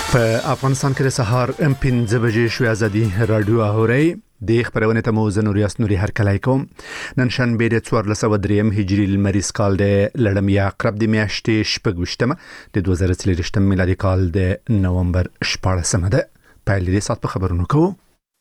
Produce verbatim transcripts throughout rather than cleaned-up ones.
په افغانستان کې د سهار ام پنځه بجې شوې ازادي رادیو اوري د خبرونه ته مو زنور یاسنوري هر کله کوم نن شنبه د څوارلس سوه دریم هجری لمریز کال د لړم یا عقرب د میاشتې شپږ د دوه زره څلور میلادي کال د نومبر شپاړسمه ده. پایلې د سات په خبرونو کوو.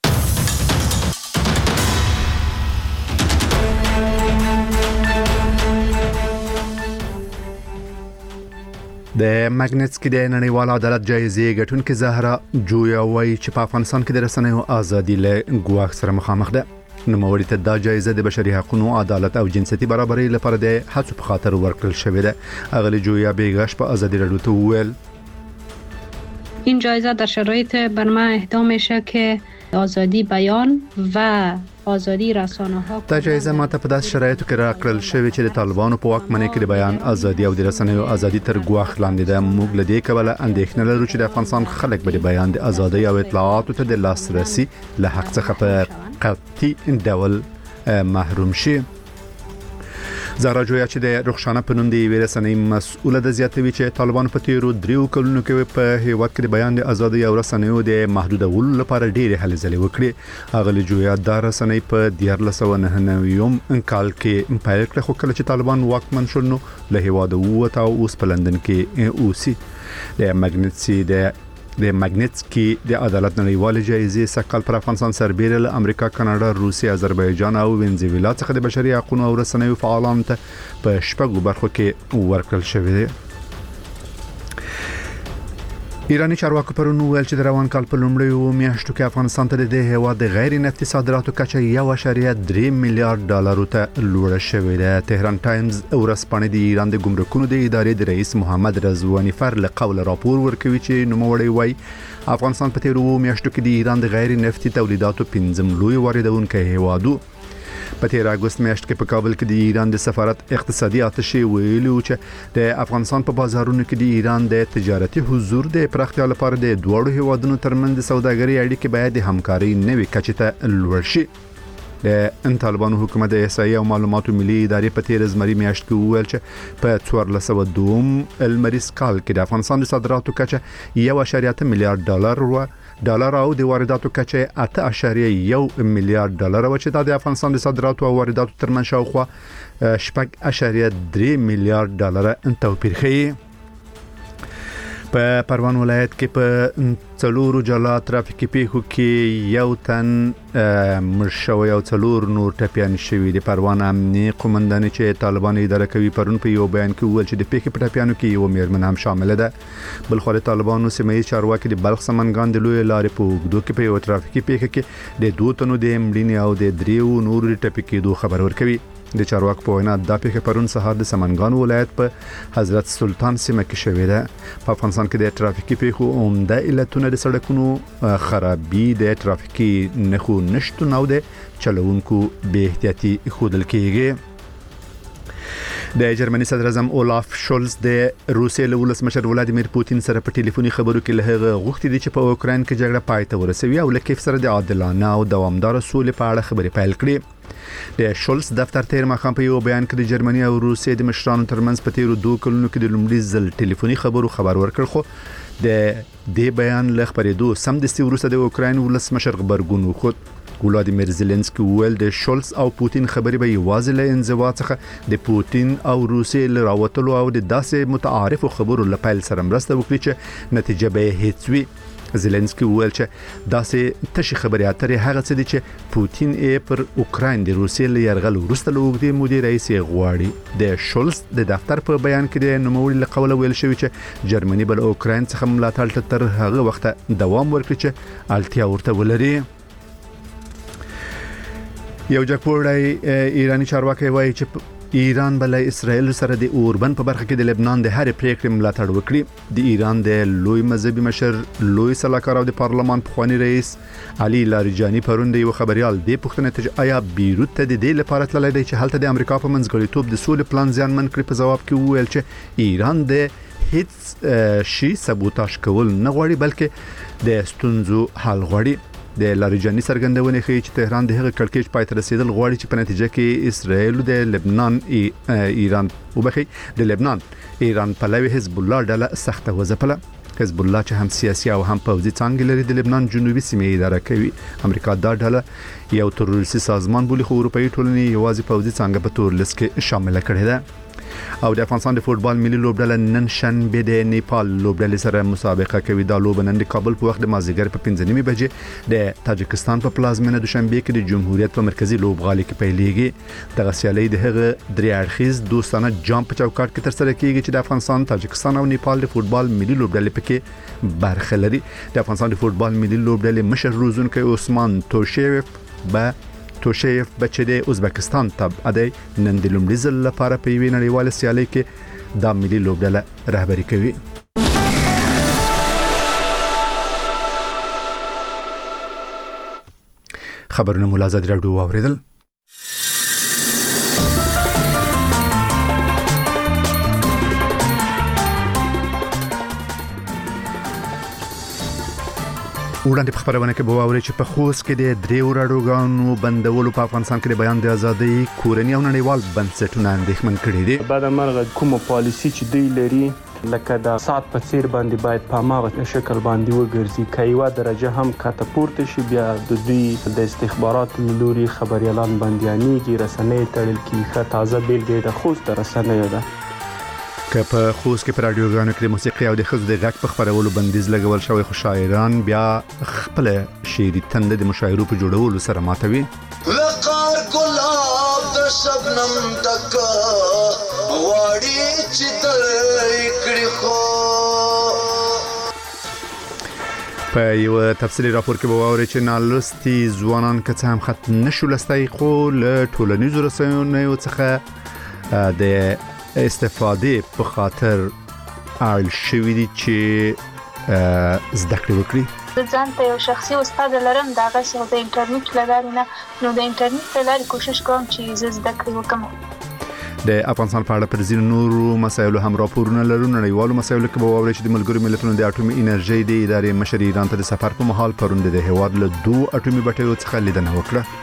د ماګنټسکي د نړیوال عدالت جایزې ګټونکې زهرا جویا وایي چې په افغانستان کې د رسنیو ازادي له ګواښ سره مخامخ ده. نوموړي ته دا جایزه د بشري حقوقو عدالت او جنسيتي برابرۍ لپاره د هڅو په خاطر ورکړل شوې ده. اغلی جویا بیگاش په ازادي رادیو ته وویل این جایزه در شرایط بر من اهدا میشه که آزادی بیان و آزادی رسانه ها دا جایزه ماته په داسې شرایطو کې راکړل شوې چې د طالبانو په واکمنۍ کې د بیان ازادي او د رسنیو ازادي تر ګواښ لاندې ده. موږ له دې کبله اندېښنه لرو چې د افغانستان خلک به د بیان د ازادي او اطلاعاتو ته د لاسرسي له حق څخه په قطعي ډول محروم شي. زهرا جویا چې د رخصانه په نوم دی ورسنۍ مسؤله د زیاتوي چې طالبان په تیرو دریو کلونو کې په هیواد کې د بیان د ازادي او رسنیو د محدودولو لپاره ډېرې هلې ځلې وکړي. اغلی جویا د رسنۍ په دیارلس سوه نهه نوي کال کې پیل کړ، خو کله چې طالبان واکمن شول نو له هیواد ووت او اوس په لندن کې اوسي. د ماګنټسي د د ماګنټسکي د عدالت نړیوال جایزې سکهال پر افغانستان سربېره له امریکا، کاناډا، روسیې، آذربایجان او وینزویلا څخه د بشري حقوقو او رسنیو فعالانو ته په شپږو برخو کې ورکړل شوی دی. ایرانی چارواکو پرون ویل چې د روان کال په لومړیو میاشتو کې افغانستان ته د هیواد د غیر نفتي صادراتو کچه یو اعشاریه درې میلیارډ ډالرو ته لوړه شوې ده. تهران ټایمز ورځپاڼه د ایران د ګمرکونو د ادارې د رئیس محمد رضوانی فر له قوله راپور ورکوي چې نوموړی وایي افغانستان په تیرو میاشتو کې د ایران د غیر نفتي تولیداتو پنځم لوی واردونکی هیواد و. په تیر اگست میاشت کې په کابل کې د ایران د سفارت اقتصادي آتشي ویلو چې د افغانستان په بازارونو کې د ایران د تجارتي حضور د پراختیا لپاره د دوه هیوادونو ترمنځ د سوداګرۍ اړیکې باید د همکارۍ نوې کچې ته لوړ شي. د طالبانو حکومت د احصایې او معلوماتو ملي ادارې په تیر زمري میاشت کې وویل چې په څوارلس سوه دوه لمریز کال کې د افغانستان د صادراتو کچه یو اعشاریه اته میلیارډ ډالر و ډالر او د وارداتو کچه اته اعشاریه یو میلیارډ ډالر و چې د افغانستان د صادراتو او وارداتو ترمنځ شاوخوا شپږ اعشاریه درې میلیارډ ډالر توپیر ښیي. په پروان ولایت کې په څلورو جلا ترافیکي پیښو کې یو تن مړ شوی او څلور نور ټپیان شوي. د پروان امنیي قومندان چې طالبان اداره کوي پرون په یو بیان کې وویل چې د پیښې په ټپیانو کې یو میرمن هم شامل ده. بل خو د طالبانو سیمایي چارواکي د بلخ سمنګان د لوی لارې په اوږدو کې په یو ترافیکي پیښه کې د دوه تنو د مړینې او د دریو نور ټپي کېدو خبر ورکوي. د چارواکو په وینا دا پیښه پرون سهار د سمنګان ولایت په حضرت سلطان سیمه کې شوې ده. په افغانستان کې د ترافیکي پیښو عمده علتونه د سړکونو خرابي، د ترافیکي نښو نشتون او د چلوونکو بې احتیاطي ښودل کېږي. د جرمني صدر اعظم اولاف شولز د روسیې له ولسمشر ولادیمیر پوتین سره په ټلیفوني خبرو کې له هغه غوښتي دي چې په اوکراین کې جګړه پای ته ورسوي او له کیف سره د عادلانه او دوامدار سولې په اړه خبرې پیل کړي. د شولز دفتر تیر مخام په یو بیان کې د جرمني او روسیې د مشرانو ترمنځ په تیرو دوه کلونو کې د لومړي ځل ټلیفوني خبرو خبر ورکړ، خو د دې بیان له خبرېدو سمدستي وروسته د اوکراین ولسمشر غبرګون وښود. ولادیمیر زيلنسکي ویل د شولز او پوتین خبرې به یوازې له انزوا څخه د پوتین او روسیې له راوتلو او د داسې متعارفو خبرو له پیل سره مرسته وکړي چې نتیجه به هیڅ وي. زيلنسکي ویل چې داسې تشي خبرې اترې هغه څه دي چې پوتین یې پر اوکراین د روسیې له یرغل وروسته له اوږدې مودې رئیس غواړي. د شولز د دفتر په بیان کې د نوموړي له قوله ویل شوی چې جرمني بل اوکراین څخه ملاتړ تر هغه وخت دوام ورکړي چې اړتیا ورته ولري. یو جګپوړی ایرانی چارواکي وایي چې ایران بل اسرائیل سره د اوربن په برخه کې د لبنان د هر پریکړې ملاتړ وکړي. د ایران د لوی مذهبي مشر لوی سلاکار او د پارلمان پخوانی رئیس علي لاریجانی پرون د یو خبريال د پښتنه ته آیا بیروت ته د دې لپاره تللی دی چې هلته د امریکا په منځګړیتوب د سولې پلان ځانمن کړي. په جواب کې وویل چې ایران د هیڅ شي سبوتاژ کول نه غواړي بلکې د ستونزو حل غواړي. د لاریجانی څرګندونه ښیي چې تهران د هغه کړکېچ پای ته رسیدل غواړي چې په نتیجه کې اسرائیل د لبنان ایران وبخي د لبنان ایران پلوي حزب الله ډله سخته وځپله. حزب الله چې هم سیاسي او هم پوځي څانګې لري د لبنان جنوبي سیمې اداره کوي. امریکا دا ډله یو تروریستي سازمان بولي، خو اروپאי ټولنې یوازې پوځي څانګه په تور لیست کې شامل کړې ده. او د افغانستان د فوتبال ملي لوبډله نن شنبه د نیپال لوبډلې سره مسابقه کوي. دا لوبه نن د کابل په وخت د مازیګر په پنځه نیمې بجې د تاجکستان په پلازمینه دوشنبه کې د جمهوریت په مرکزی لوبغالي کې پیلېږي. دغه سیالي د هغه درې اړخیز دوستانه جام په چوکاټ کې ترسره کیږي چې د افغانستان، تاجکستان او نیپال د فوتبال ملي لوبډلې پکې برخه لري. د افغانستان د فوتبال ملي لوبډلې مشر روزونکی عثمان توشیف به توشیف بچی د ازبکستان تبع دی نن د لومړي ځل لپاره په یوې نړیواله سیالۍ کې د ملي لوبډله رهبري کوي. خبرونه مولا زاد راډیو اوریدل. وړاندې په خبرونه کې به واوري چې په خوست کې د دریو راډیوګانو بندولو په افغانستان کې د بیان د ازادۍ کورنۍ او نړیوال بنسټونه اندېښمن کړي دي. بعد مرغه کومه پالیسی چې دی لري لکه د سات په څیر باندې باید په ماغه شکل باندې وګرځي، کایوا درجه هم کاته پورته شي، بیا د دوی د استخباراتو لوري خبريالان باندې رسنۍ تړل کیږي. تازه بیلګه د خوست رسنۍ ده که په خوست کې په راډیوګانو کې د موسیقي او د ښځو د غږ په خپرولو بندیز لګول شوی، خو شاعران بیا خپل شعري تنده د مشاعرو په جوړولو سره ماتوي. وقار ګلاب د شبنم تک واړی چې درې کړي خو. په یو تفصیلي راپور کې به واوري چې نالوستي ځوانان که څه هم خط نشو لستی، خو له ټولنیزو رسنیو څخه د استفاده په خاطر اړ شوی دي چې زده کړې وکړي. ځان ته یو شخصي استاد لرم، دا غوښه د انټرنیټ لارې نه، نو د انټرنیټ لارې کوشش کوم چې زه زده کړې وکړم. د افغانستان په اړه پر ځینو نورو مسایلو هم راپورونه لرو. نړیوالو مسایلو کې به واوري چې د ملګرو ملتونو د اټومي انرژي د ادارې مشر ایران ته د سفر په مهال پروند د هواد له دوه اټومي بټیو څخه لیدنه وکړه.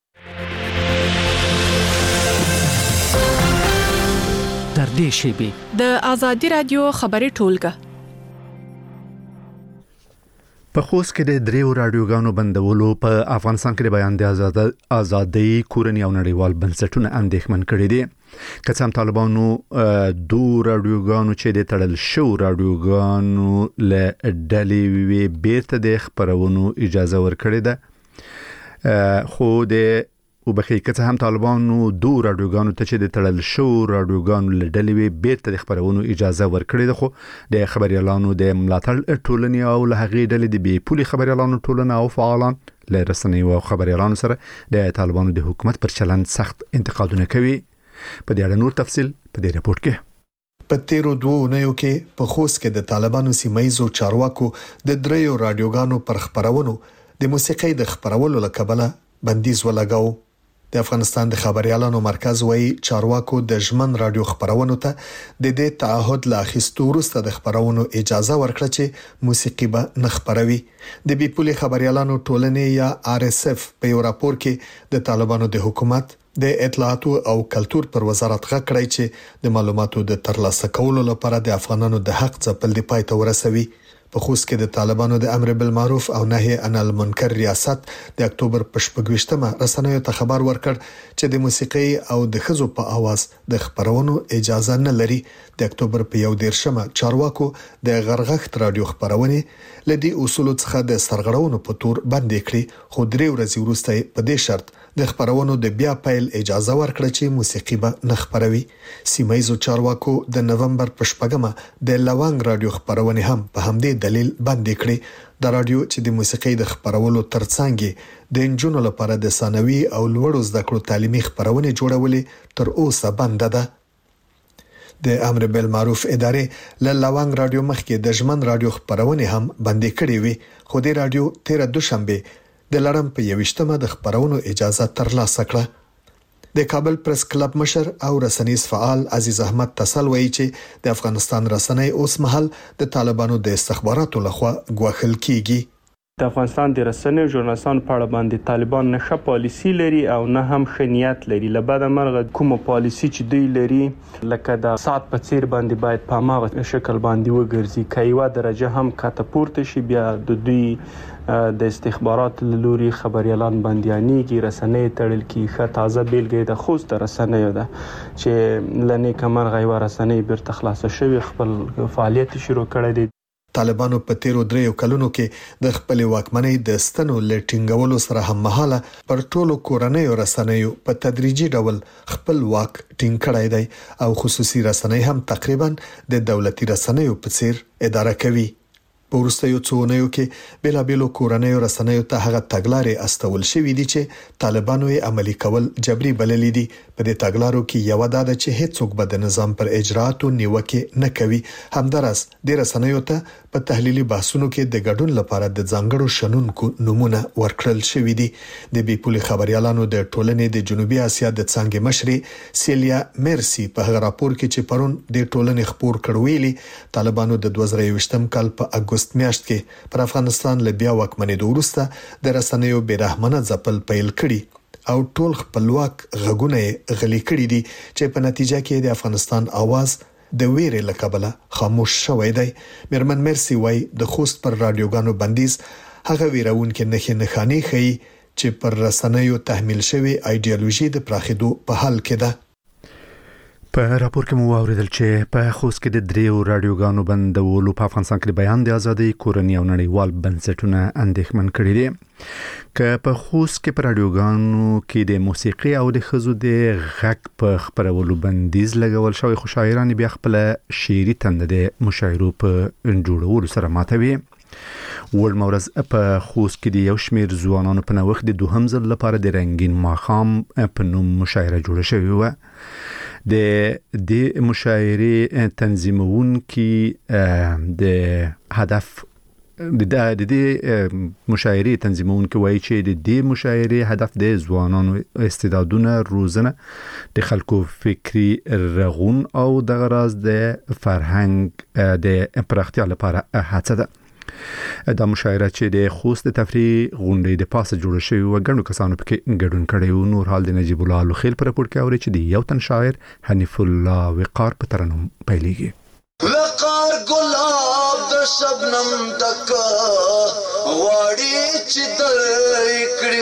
در دې شیبه د ازادي رادیو خبري ټولګه په خوست کې د دریو راډیوګانو بندولو په افغانستان کې د بیان د ازادۍ کورنۍ او نړیوال بنسټونه اندېښمن کړي دي. که څه هم طالبانو دوه راډیوګانو چې د تړل شو راډیوګانو له ډلې وی بیرته د خبرونو اجازه ورکړې ده، خو د وبخې که څه هم طالبانو دوه راډیوګانو ته چې د تړل شو راډیوګانو له ډلې وی بیرته د خبرونو اجازه ورکړې ده، خو د خبريالانو د ملاتړ ټولنې او له هغې ډلې د بي پولي خبريالانو ټولنه او فعالان له رسنیو او خبريالانو سره د طالبانو د حکومت پر چلند سخت انتقادونه کوي. په دې اړه نور تفصیل په دې راپور کې. په تیرو دوه اونیو کې په خوست کې د طالبانو سیمایزو چارواکو د دریو راډیوګانو پر خبرونو د موسیقي د خبرولو لکبله بندیز ولګاو. د افغانستان د خبريالانو مرکز وایي چارواکو د ژمن رادیو خبرونو ته د دې تعهد لا اخیستو وروسته د خبرونو اجازه ورکړه چې موسیقي به نه خبروي. د بي پولي خبريالانو ټولنې یا آر اس اف په یو راپور کې د طالبانو د حکومت د اطلاعاتو او کلتور پر وزارت غږ کړی چې د معلوماتو د ترلاسه کولو لپاره د افغانانو د حق ځپل دی پای ته ورسوي. په خوست کې د طالبانو د امر بالمعروف او نهي عن المنکر ریاست د اکتوبر په شپږویشتمه رسنیو ته خبر ورکړ چې د موسیقي او د خزو په आवाज د خبرونو اجازه نه لري. د اکتوبر په یو دیرشمه چارواکو د غرغښت رادیو خبرونه لدی اصول څخه د سرغړونو په تور بندې کړې، خو درې ورځې وروسته په دې شرط د خبرونو د بیا پیل اجازه ورکړه چې موسیقي به نه خبروي. سیمایزو چارواکو د نومبر په شپږمه د لوانګ رادیو خبرونه هم په همدې دلیل بندې کړې. د رادیو چې د موسیقي د خبرولو ترڅنګ د انجونو لپاره د ثانوي او لوړو زده کړو تعلیمي خبرونه جوړولې تر اوسه بند ده. د امر بالمعروف ادارې له لوانګ رادیو مخکې د ژمن رادیو خبرونه هم بندې کړې وي، خو د رادیو تیر دوشنبه د لړم په یوشتمه د خبرونو اجازه ترلاسه کړه. د کابل پریس کلب مشر او رسنیز فعال عزیز احمد تسل وایي چې د افغانستان رسنۍ اوس مهال د طالبانو د استخباراتو لخوا ګواښل کیږي. د افغانستان د رسنیو ژورنالستانو په اړه باندې طالبان نه ښه پالیسي لري او نه هم ښه نیت لري. له بده مرغه کومه پالیسي چې دوی لري لکه د ساعت په څیر باندې باید په هماغه شکل باندې وګرځي. که یوه درجه هم کته پورته شي بیا د دوی د استخبارات له لوري خبريالان بنديانيږي، رسنۍ تړل کیږي. ښه تازه بیلګه د خوست رسنیو ده چې لنې کمر غیوه رسنۍ بیرته خلاصه شوی خپل فعالیت شروع کړی دی. طالبانو په تیرو دریو کلونو کې د خپل واکمنۍ د ستنو لټینګولو سره هم مهاله پر ټولو کورنیو رسنیو په تدریجي ډول خپل واک ټینګ کړی دی او خصوصي رسنۍ هم تقریبا د دولتي رسنیو په څیر اداره کوي. په وروستیو څو اونیو کې بلا بیلو کورنیو رسنیو ته هغه تګلارې استول شوې دي چې طالبانو یې عملي کول جبري بللې دي. په دې تګلارو کې یو دا ده چې هیڅوک به د نظام پر اجراءاتو نیوکه نه کوي. همدارس د رسنیو ته په تحلیلي بحثونو کې د ګډون لپاره د ځانګړو شنونکو نمونه ورکړل شوې دي. د بیپولي خبريالانو د ټولنې د جنوبي اسیا د څنګه مشري سیلیا مرسی په هغه راپور کې چې پرون د ټولنې خبر کړویلي طالبانو د دوه زره یوویشتم کال په اگست میاشت کې پر افغانستان له بیا واکمنۍ وروسته د رسنیو بیرحمانه ځپل پیل کړي او ټول خپلواک غږونه غلي کړي دي چې په نتیجه کې د افغانستان आवाज د ویرې له کبله خاموش شوی دی. میرمن مرسی وای د خوست پر رادیوګانو بندیز هغه ویرون کې نه نخانی خي چې پر رسنیو تحمیل شوی ایدئولوژي د پراخېدو په حال کې ده. په راپور کې مو اوریدل چې په خوست کې د دریو رادیوګانو بندولو په افغانستان کې بیان د ازادي کورنۍ او نړیوال بنسټونه اندېښمن کړي دي. که په خوست کې په رادیوګانو کې د موسیقي او د خزو د غږ په خبرولو بندیز لګول شوی، خو شاعران بیا خپل شعري تنده د مشاعرو په جوړولو سره ماتوي. ول مورز په خوست کې د یو شمیر ځوانانو په نوښت د دوهم ځل لپاره د رنگین ماښام په نوم مشاعره جوړه شوې و. د د مشاعرې تنظیمونکي د هدف د د د مشاعرې تنظیمونکي وایي چې د د مشاعرې هدف د ځوانانو استعدادونه روزنه، د خلکو فکری رغون او د غراز د فرهنګ د پراختیا لپاره هڅه ده. دا مشاعره چې د خوست د تفریح غونډې د پاسه جوړه شوې و، ګڼو کسانو پکې ګډون کړی و. نور حال د نجیب الله لوخیل پر راپور کې اوري چې د یو تن شاعر حنیف الله وقار په ترنم پیلېږي. وقار ګلاب د شبنم تک واړی چې در کړي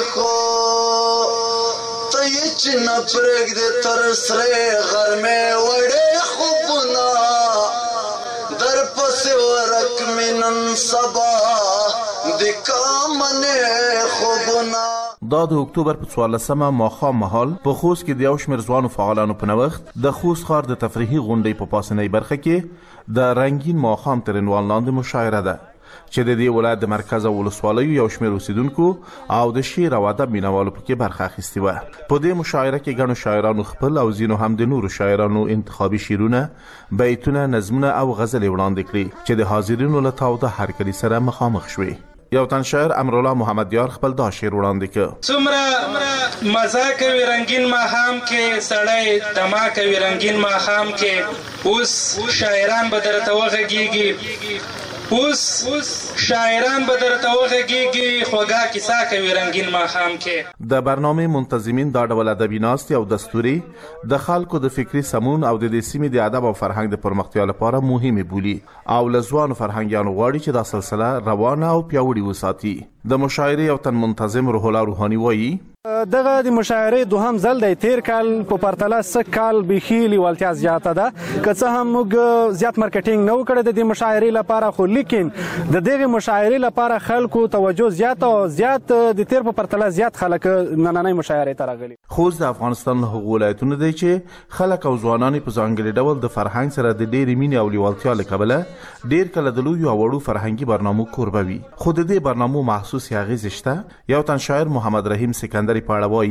خو ته یې چې نه پرېږدې تر سره غرمې وړې خوبونه در پسې ورک منن سبا د کامنې خوبونه. دا د اکتوبر په څوارلسمه ماښام مهال په خوست کې د یو شمېر ځوانو فعالانو په نوښت د خوست ښار د تفریحي غونډې په پاسنۍ برخه کې د رنګین ماښام تر عنوان لاندې مشاعره ده چې د دې ولایت د مرکز او ولسوالیو یو شمېر اوسیدونکو او د شعر او ادب مینوالو پکې برخه اخیستې وه. په دې مشاعره کې ګڼو شاعرانو خپل او ځینو هم د نورو شاعرانو انتخابي شعرونه، بیتونه، نظمونه او غزلې وړاندې کړي چې د حاضرینو له تاوده هرکلي سره مخامخ شوې. یو تن شاعر امرالله محمد یار خپل دا شعر وړاندې کړ. څومره مزه کوي رنگین ماښام کې سړی دما کوي رنگین ماښام کې، اوس شاعران به درته وغږیږي، اوس شاعران به درته وغږیږي، خوږه کیسه کوي رنگین ماښام کې. د برنامه منتظمین دا ډول ادبي ناستې او دستوري د خلکو د فکري سمون او د دې سیمې د ادب او فرهنګ د پرمختیا لپاره مهمه بولي او له ځوانو فرهنګیانو غواړي چې دا سلسله روانه او پیاوړې وساتي. د مشاعرې یو تن منتظم روح الله روحاني وایي دغه د مشاعرې دوهم ځل دی. تیر کال په پرتله سږ کال بیخي لیوالتیا زیاته ده، که څه هم موږ زیات مارکیټینګ نه وکړی د دې مشاعرې لپاره، خو لیکن د دغه مشاعرې لپاره خلکو توجه زیاته او زیات د تیر په پرتله زیات خلک نننۍ مشاعرې ته راغلي. خوست د افغانستان له هغو ولایتونو دی چې خلک او ځوانان په ځانګړي ډول د فرهنګ سره د ډېرې مینې او لیوالتیا له کبله ډېر کله د لویو او وړو فرهنګي برنامو کوربه وي، خو د دې برنامو محسوس اغېزې شته. یو تن شاعر محمد رحیم سکندري په اړه وایي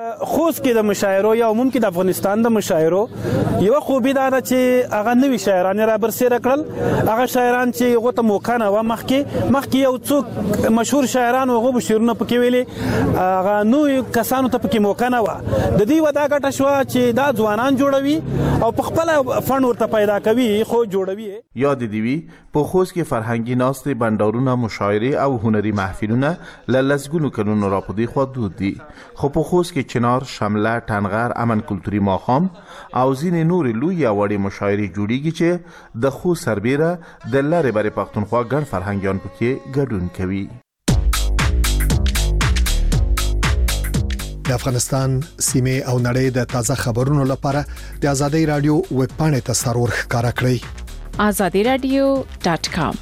خوست کې د مشاعرو یا عموم کې د افغانستان د مشاعرو یو خوبي دا ده چې هغه نوي شاعران را برسېره کړل. هغه شاعران چې هغه ته موقع نه و مخکې مخکې یو څوک مشهور شاعران هغه به شعرونه پکې ویلي، هغه نوې کسانو ته پکې موقع نه و. د دې ودا ګټه شوه چې دا ځوانان جوړوي او په خپل فن ورته پیدا کوي خو جوړوي. یاد دی وی په خوست کې فرهنګي ناستې بندرونه مشاعره او هنري محفلونه ل لسګونو کلونو را پدې خو دود دي، خو په خوست کې چنار، شمله، ټنغر، امن کلتوري ماقام او ځینې نور لوی وړې مشاعرې جوړیږي چې د خوست سربېره د لارې بری پښتونخوا ګڼ فرهنګیان پکې ګډون کوي. د افغانستان سیمه او نړۍ د تازه خبرونو لپاره د ازادي رادیو ویب پاڼې ته سرور ښکارا کړئ azadi radio dot com.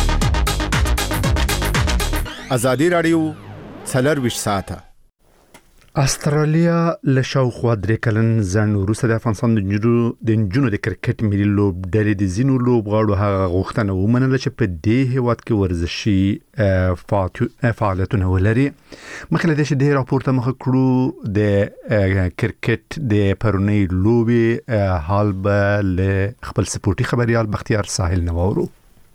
ازادي رادیو څلور ساعته. استرالیا له شاوخوا درې کلن ځنډ وروسته د افغانستان د نجونو د نجونو د کرکټ ملي لوبډلې د ځینو لوبغاړو هغه غوښتنه ومنله چې په دې هیواد کې ورزشي فعالیتونه ولري. مخکې له دې چې د راپورته مخ کړو د کرکټ د پرونی لوبې حال به له خپل سپورتي خبريال بختیار ساحل نوورو.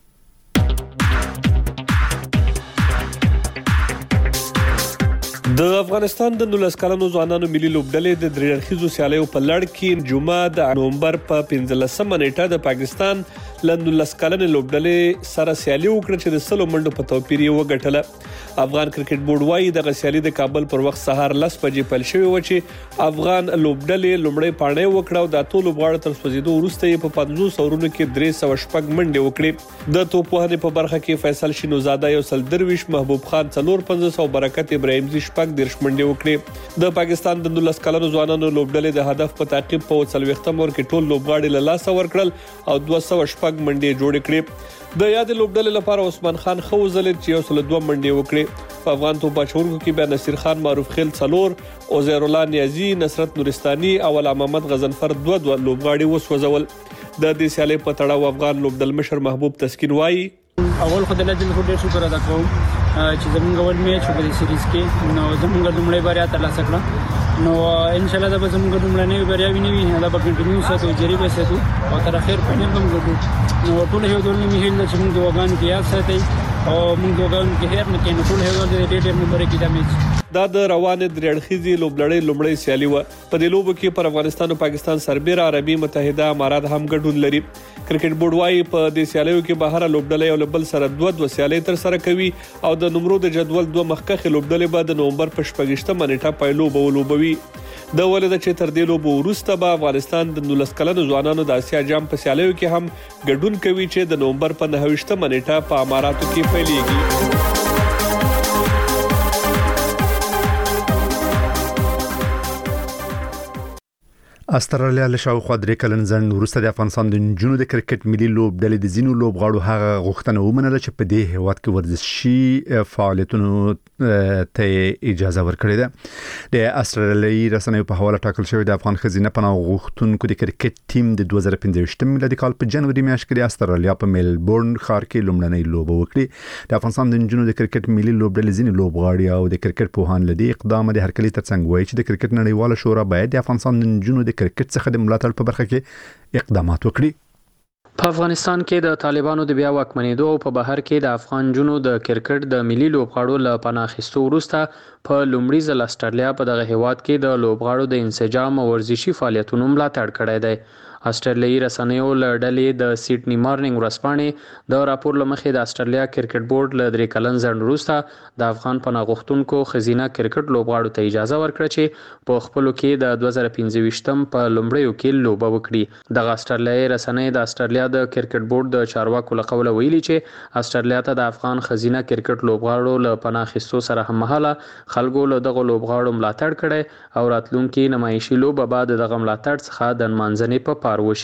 د افغانستان د نولس کلنو ځوانانو ملي لوبډلې د درې اړخیزو سیالیو په لړ کې جمعه د نومبر په پنځلسمه نیټه د پاکستان له نولس کلنې لوبډلې سره سیالي وکړه چې د سلو منډو په توپیر یې وګټله. افغان کرکټ بورډ وايي د سیالي د کابل پر وخت سهار لس بجې پیل شوې و چې افغان لوبډلې لومړی پاڼې وکړه او د ټولو لوبغاړو تر سوځېدو وروسته یې په پنځوس اورونو کې درې سوه شپږ منډې وکړې. د توپوهنې په برخه کې فیصل شینوزاده یو سل درویش، محبوب خان څلور پنځوس او برکت ابراهیمزي شپږ دېرش منډې وکړې. د پاکستان د نولس کلنو ځوانانو لوبډلې د هدف په تعقیب په څلوېښتم اوور کې ټول لوبغاړي له لاسه ورکړل او دوه سوه شپږ منډې جوړې کړې. د یاد لوبډلې لپاره عثمان خان خوځل چې یو سل دوه منډې وکړې. په افغان توپ اچونکو کې بیا نصیر خان معروف خیل څلور، عزیر الله نیازی، نصرت نورستاني او علامه محمد غزنفر دوه دوه لوبغاړي وسوځول. د دې سیالۍ په تړاو افغان لوبډل مشر محبوب تسکین وایي اول خدای له دې ډېر شکر ادا کوم چې زمونږ ول میچ په دې سیریز کې نو زمونږ لومړی بریا ترلاسه کړه. نو ان شاء الله دا به زمونږ لومړنۍ بریا وي، دا به کنټینیو ساتو، جری به ساتو او تر اخر فائنل هم ګټو. نو ټول یو ډول نه هیله چې موږ دوغان کې یاد ساتي او موږ دوغان کې هر نه کې ټول یو ډول د ډېر نمبر کې د میچ دا د روانه درې اړخیزي لوبلړۍ لومړی سیالي و. په دې لوبو کې پر افغانستان او پاکستان سربېره عربي متحده امارات هم ګډون لري. کرکټ بورډ وايي په دې سیالیو کې بهر لوبډلې او بل سره دوه دوه سیالۍ تر سره کوي او د نمرو د جدول دوه مخکخه لوبډلې به د نومبر په شپږشتمه نیټه پایلو به ولوبوي. د ولدا چې تر دې لوبو وروسته به افغانستان د نولس کلنو ځوانانو د اسیا جام په سیالیو کې هم ګډون کوي چې د نومبر په نهه ویشتمه نیټه په اماراتو کې پیلېږي. استرالیا له شاوخوا درې کلن ځنډ وروسته د افغانستان د نجونو د کرکټ ملي لوبډلې د ځینو لوبغاړو هغه غوښتنه ومنله چې په دې هیواد کې ورزشي فعالیتونو ته اجازه ورکړې ده. د استرالیایي رسنیو په حواله ټاکل شوی د افغان خزینه پناه غوښتونکو د کرکټ ټیم د دوه زره پنځه میلادي کال په جنوري میاشت کې د استرالیا په میلبورن ښار کې لومړنۍ لوبه وکړه. د افغانستان د نجونو د کرکټ ملي لوبډلې ځینې لوبغاړي او د کرکټ پوهان لدی اقدام د هرکلي ترڅنګ وایي چې د کرکټ نړیواله شورا باید د افغانستان د نجونو د کرکټ څخه د ملاتړ په برخه کې اقدامات وکړي. په افغانستان کې د طالبانو د بیا واکمنېدو او په بهر کې د افغان جنو د کرکټ د ملي لوبغاړو له پناه اخیستو وروسته په لومړي ځل استرالیا په دغه هیواد کې د لوبغاړو د انسجام او ورزشي فعالیتونو ملاتړ کړی دی. استرالیایي رسنیو له ډلې د سیډني مارنینګ ورځپاڼې د راپور له مخې د استرالیا کرکټ بورډ له درې کلن ځنډ وروسته د افغان پناه غوښتونکو ښځینه کرکټ لوبغاړو ته اجازه ورکړه چې په خپلو کې د دوه زره پنځه ویشتم په لومړیو کې لوبه وکړي. دغه استرالیایي رسنۍ د استرالیا د کرکټ بورډ د چارواکو له قوله ویلي چې استرالیا ته د افغان ښځینه کرکټ لوبغاړو له پناه اخیستو سره هممهاله خلکو له دغه لوبغاړو ملاتړ کړی او راتلونکي نمایشي لوبه بعد دغه ملاتړ څخه د نمانځنې په پار وشي.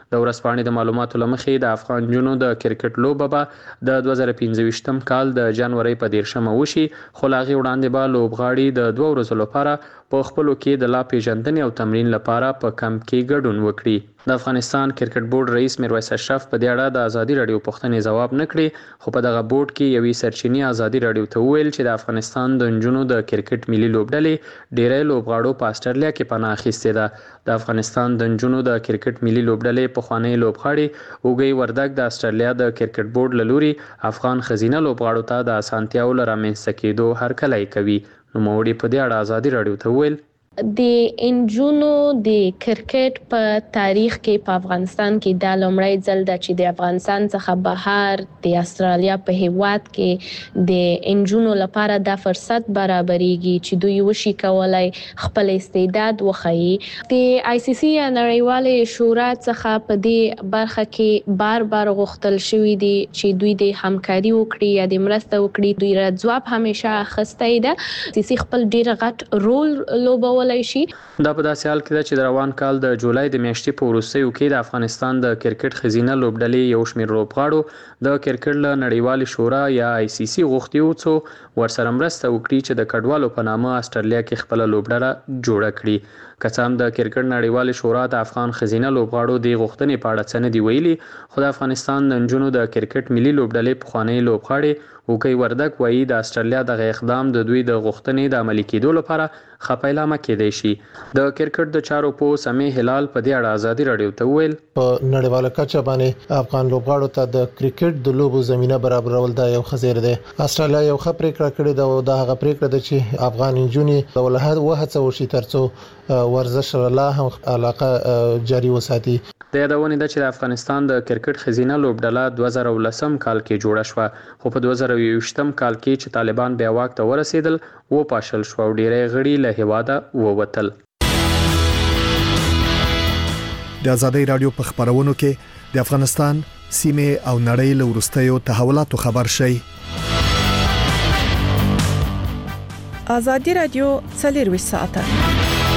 د ورځپاڼې د معلوماتو لمخې د افغان جنو د کرکټ لوبه به د دوه زره پنځه کال د جنوري په دیرشمه وشي، خو لا غي وړاندې به لوبغاړي د دوه ورځو لپاره په خپلو کې د لا پیژندنې او تمرین لپاره په کمپ کې ګډون وکړي. د افغانستان کرکټ بورډ رئیس میرویس اشرف په دې اړه د ازادي رادیو پوښتنې ځواب نه کړی، خو په دغه بورډ کې یوې سرچینې ازادي رادیو ته وویل چې د افغانستان د نجونو د کرکټ ملي لوبډلې ډېری لوبغاړو په استرالیا کې پناه اخیستې ده. د افغانستان د نجونو د کرکټ ملي لوبډلې پخوانی لوبغاړي اوږی وردګ د استرالیا د کرکټ بورډ له لوري افغان ښځینه لوبغاړو ته د اسانتیاو له رامنځته کېدو هرکلی کوي. نوموړي په دې اړه ازادي رادیو ته وویل د انجونو د کرکټ په تاریخ کې په افغانستان کې د لومړی ځل د چې د افغانستان څخه بهر د استرالیا په هیواد کې د انجونو لپاره د فرصت برابرېږي چې دوی وشي کولای خپل استعداد وښيي. د آی سی سی نړیوالې شورا څخه په دې برخه کې بار بار غوښتل شوی دی چې دوی د همکاري وکړي یا د مرسته وکړي. دوی را ځواب همیشه اخیستی ده. سی سی خپل ډیر غټ رول لوبول شي. دا په داسې حال کې ده چې د روان کال د جولای د میاشتې په وروستیو کې د افغانستان د کرکټ ښځینه لوبډلې یو شمېر لوبغاړو د کرکټ له نړیوالې شورا یا آی سی سی غوښتي وو څو ورسره مرسته وکړي چې د کډوالو په نامه استرالیا کې خپله لوبډله جوړه کړي. که څه هم د کرکټ نړیوالې شورا د افغان ښځینه لوبغاړو د غوښتنې په اړه څه نه دي ویلي، خو د افغانستان د نجونو د کرکټ ملي لوبډلې پخوانی لوبغاړي اوږی وردګ وایي د استرالیا دغه اقدام د دوی د غوښتنې د عملي کېدو لپاره ښه پیلامه کېدی شي. د کرکټ د چارو په سمې هلال په دې اړه ازادي رادیو ته وویل په نړیواله کچه باندې افغان لوبغاړو ته د کرکټ د لوبو زمينه برابرول دا یو خزیر دی. استرالیا یو ښه پریکړه کړې ده او دا هغه پریکړه ده چې افغان انجونې ولهد وهڅه وشي ترڅو ورزش لا هم علاقه جاري وساتي. د یادونې ده چې د افغانستان د کرکټ ښځینه لوبډله دوه زره ولسم کال کې جوړه شوه، خو په دوه زره یوویشتم کال کې چې طالبان بیا واک ته ورسېدل وپاشل شو او ډېری غړي له هېواده ووتل. د ازادي رادیو په خبرونو کې د افغانستان سیمه او نړۍ له وروستیو تحولاتو خبر شي. ازادي رادیو څلور ساعته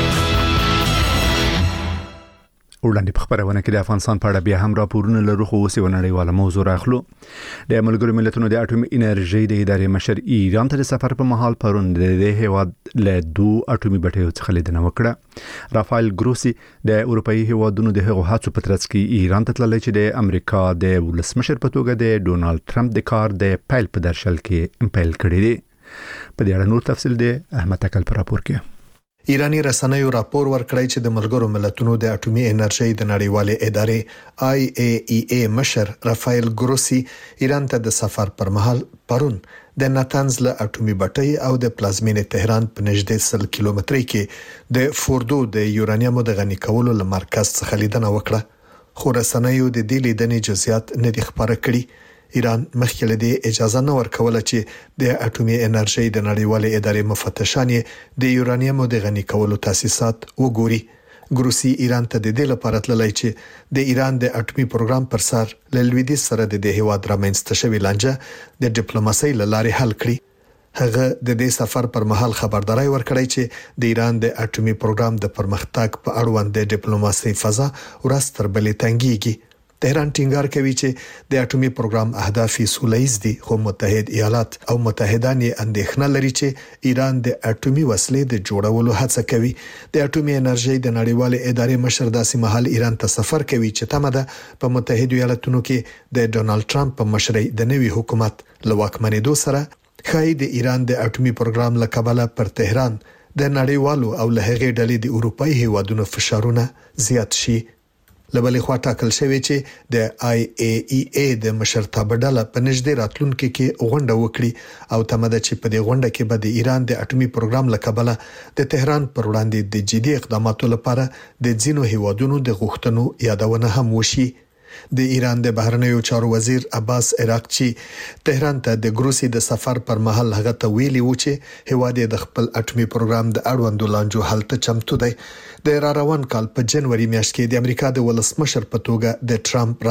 وړاندې په خبرونه کې د افغانستان په اړه بیا هم راپورونه لرو، خو اوس یو نړیواله موضوع راخلو. د ملګرو ملتونو د اټومي انرژي د ادارې مشر ایران ته د سفر په مهال پرون د هیواد له دوه اټومي بټیو څخه لیدنه وکړه. رافایل ګروسی د اروپאי هیوادونو د هغو هڅو په ترڅ کې ایران ته تللی چې د امریکا د ولسمشر په توګه د ډونالد ټرمپ د کار د پیل په درشل کې پیل کړی دی. په دې اړه نور تفصیل دی احمد تکل پر راپور کې. ایرانی رسنیو راپور ورکړی چې د ملګرو ملتونو د اټومي انرژي د نړیوالې ادارې آی ای ای ای مشر رافایل ګروسی ایران ته د سفر پر مهال پرون د ناتنز له اټومي بټۍ او د پلازمینې تهران په نږدې سل کیلومترۍ کې د فوردو د یورانیمو د غني کولو له مرکز څخه لیدنه وکړه، خو رسنیو د دې لیدنې جزئیات نه دي خبره کړي. ایران مخکې له دې اجازه نه ورکوله چې د اټومي انرژي د نړیوالې ادارې مفتشان د یورانیمو د غني کولو تاسیسات وګوري. ګروسی ایران ته د دې لپاره تللی چې د ایران د اټومي پروګرام پر سر له لویدیځ سره د دې هیواد رامنځته شوی لانجه د ډیپلوماسۍ له لارې حل کړي. هغه د دې سفر پر مهال خبرداري ورکړی چې د ایران د اټومي پروګرام د پرمختګ په اړوند د ډیپلوماسۍ فضا ورځ تر بلې تنګیږي. تهران ټینګار کوي چې د اټومي پروګرام اهداف سوله‌ییز دي، خو متحد ایالات او متحدان یې اندېښنه لري چې ایران د اټومي وسلې د جوړولو هڅه کوي. د اټومي انرژي د نړیوالې ادارې مشر داسې مهال ایران ته سفر کوي چې تمه ده په متحد ایالاتونو کې د ډونالد ټرمپ په مشرۍ د نوي حکومت له واکمنېدو سره خای د ایران د اټومي پروګرام له کبله پر تهران د نړیوالو او له هغې ډلې د اروپאי هیوادونو فشارونه زیات شي. لبلې خوا ټاکل شوی چې د آی ای ای ای د مشرتابه ډله په نږدې راتلونکو کې غونډه وکړي او تمه ده چې په دې غونډه کې به د ایران د اټومي پروګرام له کبله د تهران پر وړاندې د جدي اقداماتو لپاره د ځینو هیوادونو د غوښتنو یادونه هم وشي. د ایران د بهرنیو چارو وزیر عباس عراقچی تهران ته د ګروسی د سفر پر مهال هغه ته ویلي و چې هیواد د خپل اټومي پروګرام د اړوندو لانجو حل ته چمتو دی. د را روان کال په جنوري میاشت کې د امریکا د ولسمشر په توګه د ټرمپ راتګ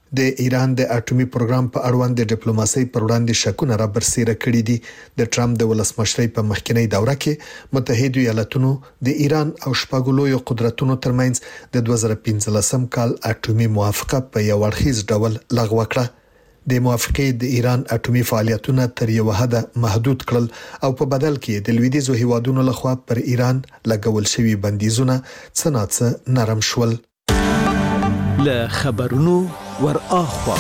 د ایران د اټومي پروګرام په اړوند د ډیپلوماسي پر وړاندې شکونه را برسېره کړي دي. د ټرمپ د ولسمشرۍ په مخکینی دوره کې متحده ایالاتونو د ایران او شپږ لوی قدرتونو ترمنځ د دوه زره پنځلسم کال اټومي موافقه په یو اړخیز ډول لغوه کړه. د موافقې د ایران اټومي فعالیتونه تر یو حده محدود کړل او په بدل کې د لویدیځو هیوادونو لخوا پر ایران لګول شوی بندیزونه څنګه نرم شول. له خبرونو ور اخوا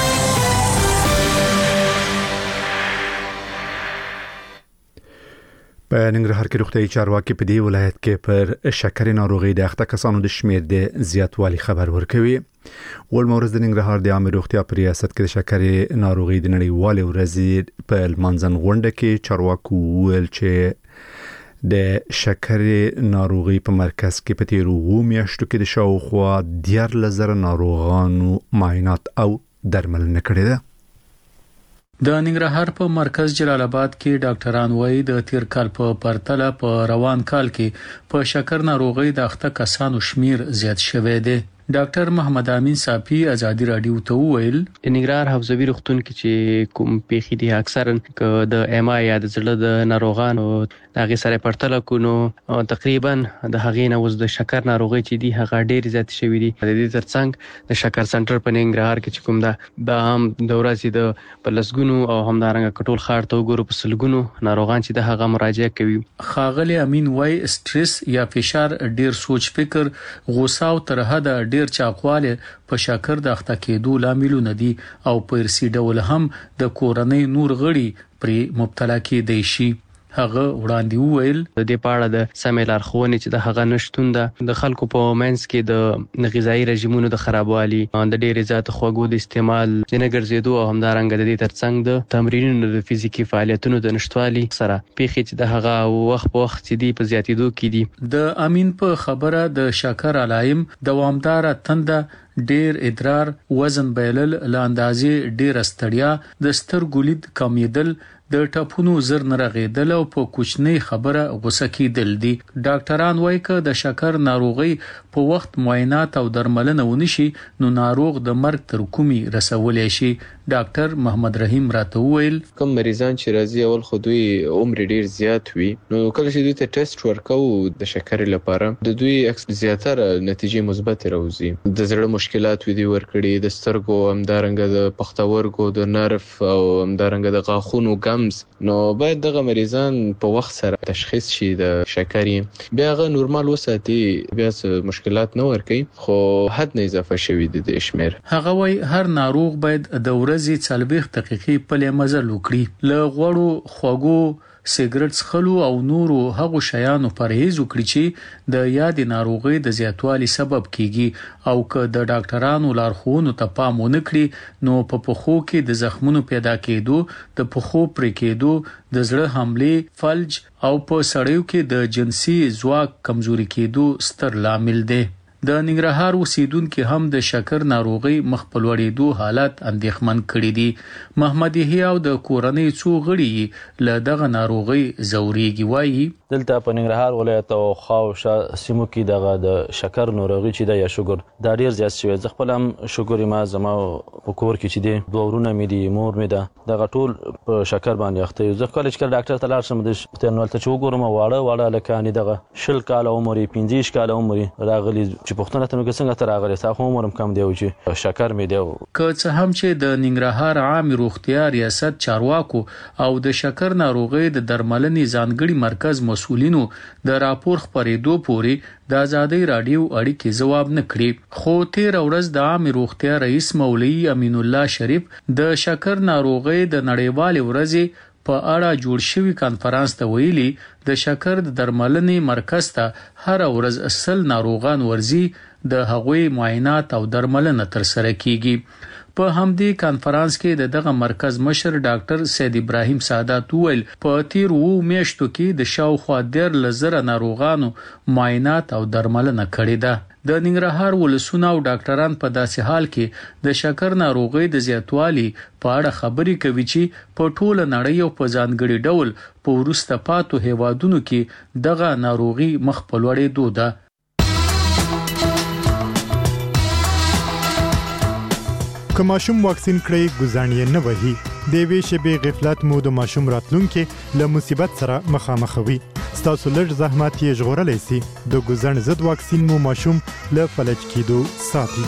په ننګرهار کې روغتیايي چارواکي په دې ولایت کې پر شکرې ناروغي د اخته کسانو د شمیر د زیاتوالي خبر ورکوي. ولمورز د ننګرهار د عامه روغتیا په ریاست کې د شکرې ناروغي د نړیوالې ورځې په لمانځن غونډه کې چارواکو ویل چې د شکرې ناروغي په مرکز کې په تیرو اوو میاشتو کې د شاوخوا دیارلس زره ناروغانو معاینات او درملنه کړې ده. د ننګرهار په مرکز جلال آباد کې ډاکټران وایي د تیر کال په پرتله په روان کال کې په شکر ناروغي د اخته کسانو شمیر زیات شوی دی. ډاکټر محمد امین صافی ازادي رادیو ته ویل د ننګرهار حوزوي روغتون کې چې کوم پیخي دي اکثرا د ایم آی یا د زړه د ناروغانو دغه سره پرتله کونو تقریبا د هغې نه وز د شکر ناروغي چې دي هغه ډېر زیات شوی دي. د دې ترڅنګ د شکر سنټر په ننګرهار کې چې کوم دا د هم د ورځې د پلسګونو او همدارنګه کټول خار ته وګورو په سلګونو ناروغان چې د هغه مراجعه کوي. خاغلی امین وای سټرس یا فشار ډېر سوچ فکر غوسه او تر حد ډېر چاقواله په شکر د اخته کېدو لاملونه دي او په ارسي ډول هم د کورنۍ نور غړي پرې مبتلا کېدای شي. هغه وړاندې وویل د دې پاړه د سمې لارښوونې چې د هغه نشټون ده د خلکو په منځ کې د غذایی رژیمونو د خرابوالي د ډېر زیات خوږو د استعمال د نه ګرځېدو او همدارنګه د دې ترڅنګ د تمرینونو د فزیکی فعالیتونو د نشټوالي سره پیښې چې د هغه وخت په وخت چې دی په زیاتېدو کې دي. د امین په خبره د شکر علایم دوامدار تنده ډیر ادرار وزن بیلل لاندازې ډیر استړیا د سترګو لید کمیدل د ټاپونو زر نرغېدل او په کوچنی خبره غوسه کېدل دي. ډاکټران وایي چې د شکر ناروغي په وخت معاینات او درملنه ونشي نو ناروغ د مرګ تر کومي رسولای شي. ډاکټر محمد رحیم راته وویل کوم مریضان چې راځي اول خو دوی عمر ډیر زیات وي نو کله چې دوی ته ټیسټ ورکو د شکر لپاره د دوی زیاتره نتیجې مثبت راوځي. د زړه مشکلات وي دي ورکړي د سترګو همدارنګه د پښتورګو د نرف او همدارنګه د غاښونو ګمز نو باید دغه مریضان په وخت سره تشخیص شي د شکرې بیا غو نورمال وساتي بیا مشکلات نه ورکي خو حد نه اضافه شوی د شمیر. هغه وای هر ناروغ باید د ورځې څلوېښت دقیقې پلي مزل وکړي له غوړو خوږو سیګریټ څښلو او نورو هغو شیانو پرهیز وکړي چې د یاد ناروغي د زیاتوالي سبب کیږي او که د ډاکټرانو لارښوونو ته پام ونه کړي نو په پخو کې د زخمونو پیدا کېدو د پخو پرې کېدو د زړه حمله فلج او په سړیو کې د جنسي ځواک کمزوري کېدو ستر لامل دی. د ننګرهار اوسیدونکو هم د شکر ناروغي مخ په لوړېدو حالت اندېښمن کړي دي. محمد یحیی او د کورنۍ څو غړي له دغه ناروغي زوريږي وایي دلته په ننګرهار ولایت او خاوشه سیمو کې دغه د شکر ناروغي چې د یا شوګر دا ډیر زیات شوی ځ خپل هم شوګر ما زما په کور کې چې دی دوه ورونه مې دي مور مې ده دغه ټول په شکر باندې اخته یو ځکه کله چې ډاکټر ته لاړ شم د پتنوال ته وګورم واړه واړه لکه دغه شل کال عمر پنځه کال عمر راغلي چې پښتنه ته څنګه تر راغلي تاسو عمرم کم دی او چې شکر مې دی. که څه هم چې د ننګرهار عام روغتیا ریاست چارواکو او د شکر ناروغي د درملنې ځانګړي مرکز مسؤلینو د راپور خبرېدو پورې د ازادي رادیو اړیکې جواب نه کړی خو تیر ورځ د عام روغتیا رئیس مولوی امین الله شریف د شکر ناروغي د نړیوال ورځې په اړه جوړ شوی کانفرنس ته ویلي د شکر د درملنې مرکز ته هر ورځ اصل ناروغان ورزي د هغوی معاینات او درملنه تر سره کیږي. په همدې کانفرنس کې د دغه مرکز مشر ډاکټر سید ابراهیم سادات ویل په تیر وو میاشتو کې د شاوخوا ډیر لزر ناروغانو معاینات او درملنه کړې ده. د ننګرهار ولسونه او ډاکټران په داسې حال کې د شکر ناروغي د زیاتوالي په اړه خبرې کوي چې په ټوله نړۍ او په ځانګړي ډول په وروسته پاتو هیوادونو کې دغه ناروغي مخ په لوړېدو ده. که ماشوم واکسین کړي ګزاڼ یې نه وهي د یوې شېبې غفلت مو د ماشوم راتلونکي له مصیبت سره مخامخوي. ستاسو لږ زحمت یې ژغورلی سي. د ګزاڼ ضد واکسین مو ماشوم له فلج کېدو ساتي.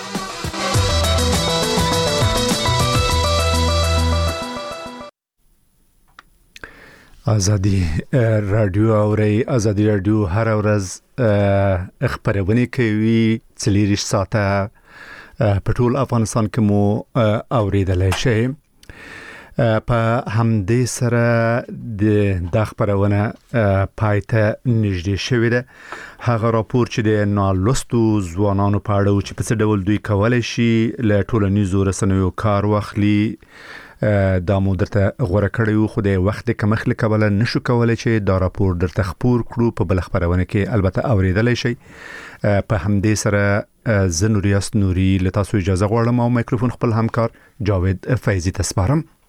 ازادي رادیو اوري ازادي رادیو هر ورځ خبرونه کوي څلېرویشت ساعته په ټول افغانستان کې مو اوریدلای شئ. په همدې سره د خبرونه پای ته نږدې شوې ده. هغه راپور چې د نالوستو ځوانانو په اړه چې په څه ډول دوی کولی شي له ټولنیزو رسنیو کار واخلي دا مو درته غوره کړی و، خو د وخت د کمښت له کبله نشو کولی چې دا راپور درته خپور کړو. په بل خبرونه کې البته اوریدلی شئ. په همدې سره زه نوریاس نوري له تاسو اجازه غواړم او میکروفون خپل همکار جاوید فیضي ته سپارم.